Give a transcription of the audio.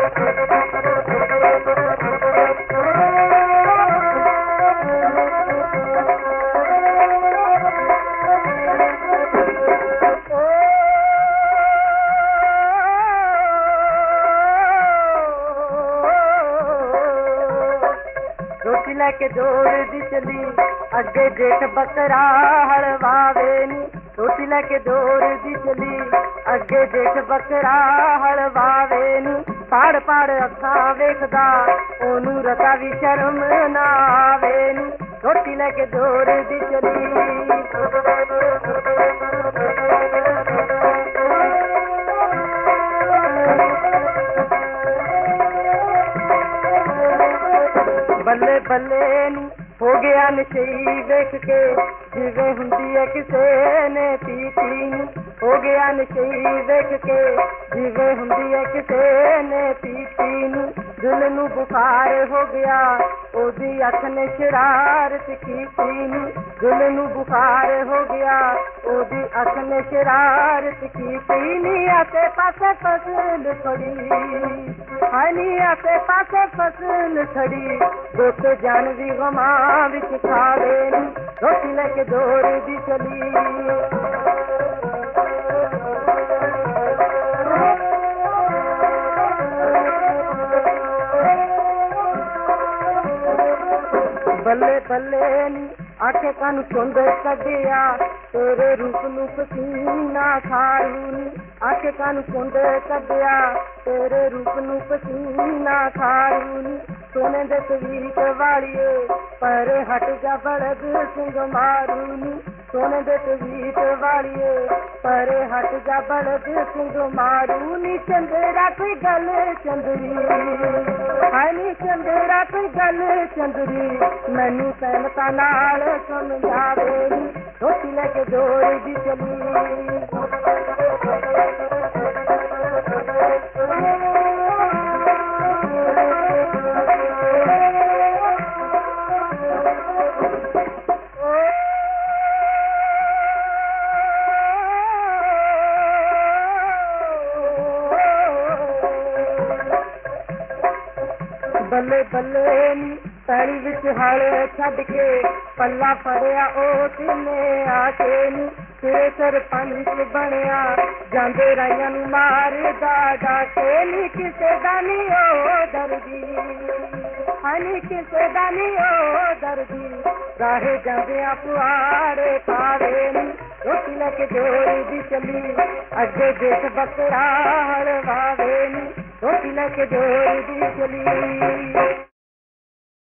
रोटी लैके दौड़दी चली अगे जेठ बकरा हलवावे नी। रोटी लैके दौड़दी चली अगे जेठ बकरा हलवावे नी। पाड़ पाड़ अखां वेखदा ओनू रता भी शर्म ना आवे नी। रोटी लैके दौड़दी चली बल्ले बल्ले नी हो गया नशई वेख के जिवें हुंदी है किसे ने पीती नी। हो गया नशई वेख के जिवें हुंदी है किसे ने पीती नी। दिल नू बुखार हो गया ओदी अख ने शरारत कीती नी। दिल नू बुखार हो गया ओदी अख ने शरारत कीती नी। आसे पासे फसल खड़ी हाय नी आसे पासे फसल खड़ी दुख जान भी गमा विच खावे नी। रोटी लेके दौड़दी चली बल्ले बल्ले नी आखे कानू चुंद कढ़िया तेरे रूप नू पसीना खारू नी। आखे कानू चुंद कढ़िया तेरे रूप नू पसीना खारू नी। सोने दे तवीत वालिए पर हट जा बड़द सिंह मारू नी। सोने दे तवीत वालिए पर हट जा बड़द सिंह मारू नी। चंदेरा कोई गल चंदरी हाय नी चंदेरा कोई गल चंदरी मैनू सहमता नाल समझावे नी। रोटी लेके दौड़दी चली बल्ले बल्ले नी पैली विच हल छड्ड के पल्ला फड़िया ओ तिने आके नी। तेरे सरपंच बनया जांदे राइयां नू मारदा डाके नी। किसे दा नी ओ दर्दी हनी किसे दा नी ओ दर्दी राहे जांदियां पुआड़े पावे नी। रोटी लेके दौड़दी चली अगे जेठ बकरा हलवावे नी। रोटी लेके दौड़दी चली